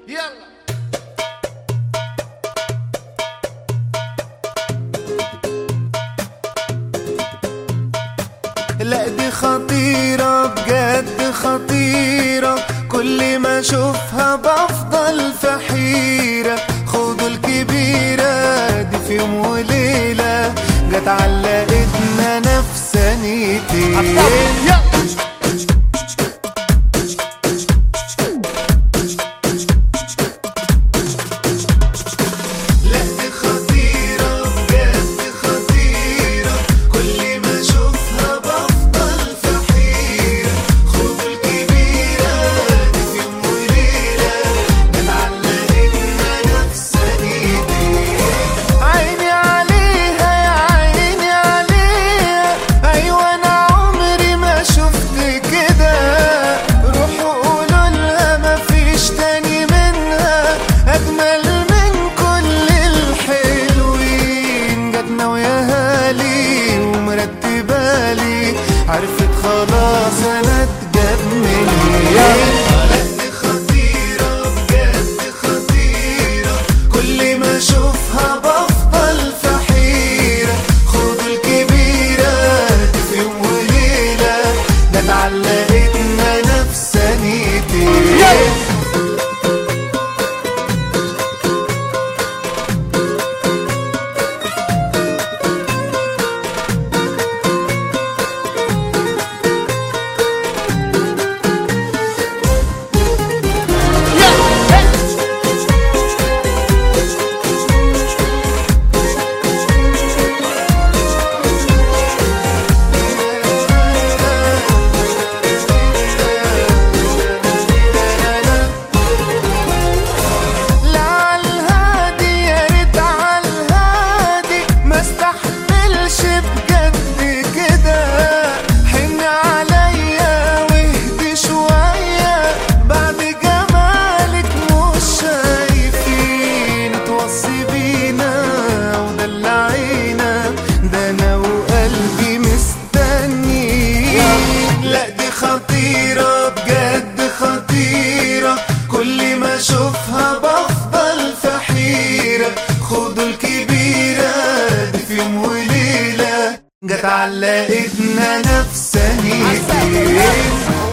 يلا. لا دي خطيرة بجد خطيرة، كل ما اشوفها بفضل في حيرة. خدوا الكبيرة دي في يوم وليلة جت علقتنا نفسانيتين. عرفت خلاص انا اتجاب مني. دي خطيرة بجد خطيرة، كل ما اشوفها بفضل في حيرة. خدوا الكبيرة دي في يوم وليلة جت علقتنا نفسانيتين. خطيرة بجد خطيرة، كل ما اشوفها بفضل في حيرة. خدوا الكبيرة دي في يوم وليلة جت علقتنا نفسانيتين.